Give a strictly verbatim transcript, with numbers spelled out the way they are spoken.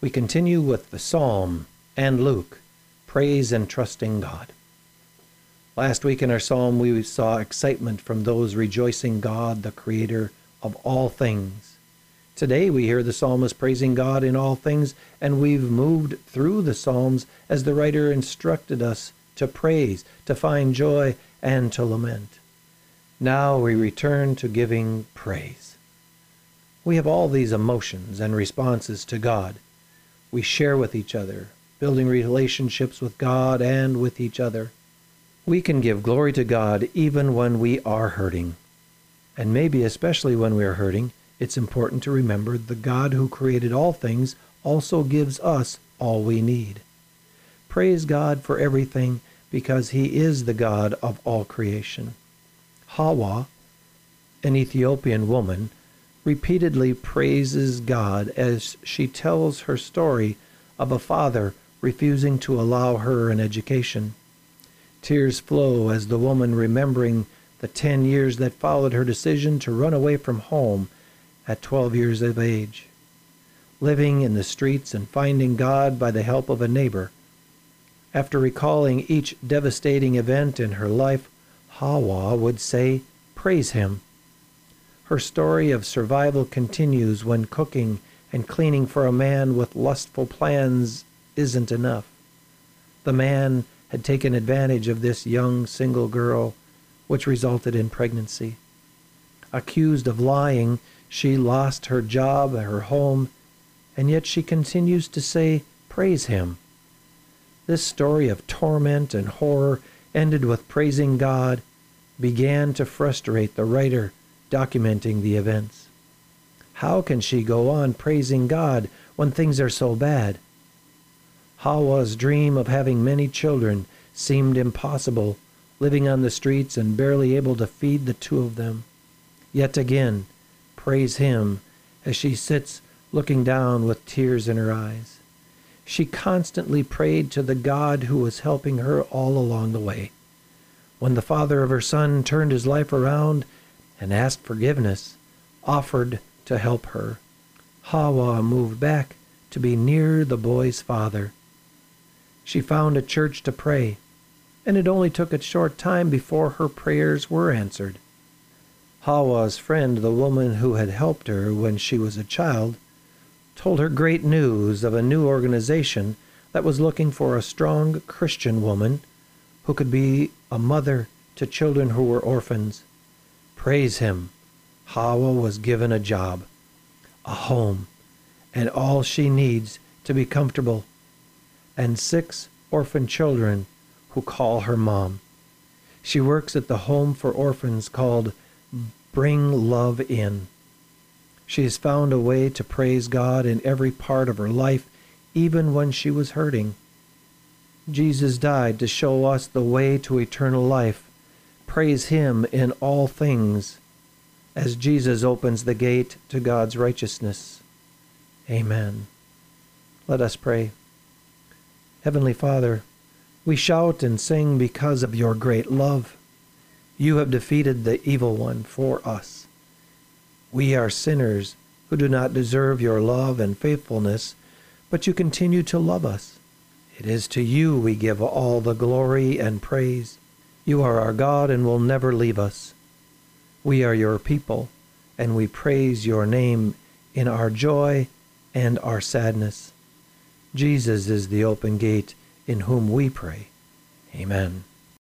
We continue with the Psalm and Luke, praise and trusting God. Last week in our psalm, we saw excitement from those rejoicing God, the creator of all things. Today we hear the psalmist praising God in all things, and we've moved through the psalms as the writer instructed us to praise, to find joy, and to lament. Now we return to giving praise. We have all these emotions and responses to God. We share with each other, building relationships with God and with each other. We can give glory to God even when we are hurting. And maybe especially when we are hurting, it's important to remember the God who created all things also gives us all we need. Praise God for everything because He is the God of all creation. Hawa, an Ethiopian woman, repeatedly praises God as she tells her story of a father refusing to allow her an education. Tears flow as the woman, remembering the ten years that followed her decision to run away from home at twelve years of age. Living in the streets and finding God by the help of a neighbor. After recalling each devastating event in her life, Hawa would say, "Praise Him." Her story of survival continues when cooking and cleaning for a man with lustful plans isn't enough. The man had taken advantage of this young single girl, which resulted in pregnancy. Accused of lying, she lost her job, her home, and yet she continues to say, "Praise Him." This story of torment and horror ended with praising God, began to frustrate the writer documenting the events. How can she go on praising God when things are so bad? Hawa's dream of having many children seemed impossible, living on the streets and barely able to feed the two of them. Yet again, praise Him as she sits looking down with tears in her eyes. She constantly prayed to the God who was helping her all along the way. When the father of her son turned his life around and asked forgiveness, offered to help her, Hawa moved back to be near the boy's father. She found a church to pray, and it only took a short time before her prayers were answered. Hawa's friend, the woman who had helped her when she was a child, told her great news of a new organization that was looking for a strong Christian woman who could be a mother to children who were orphans. Praise Him, Hawa was given a job, a home, and all she needs to be comfortable, and six orphan children who call her mom. She works at the home for orphans called Bring Love In. She has found a way to praise God in every part of her life, even when she was hurting. Jesus died to show us the way to eternal life. Praise Him in all things, as Jesus opens the gate to God's righteousness. Amen. Let us pray. Heavenly Father, we shout and sing because of Your great love. You have defeated the evil one for us. We are sinners who do not deserve Your love and faithfulness, but You continue to love us. It is to You we give all the glory and praise. You are our God and will never leave us. We are Your people, and we praise Your name in our joy and our sadness. Jesus is the open gate in whom we pray. Amen.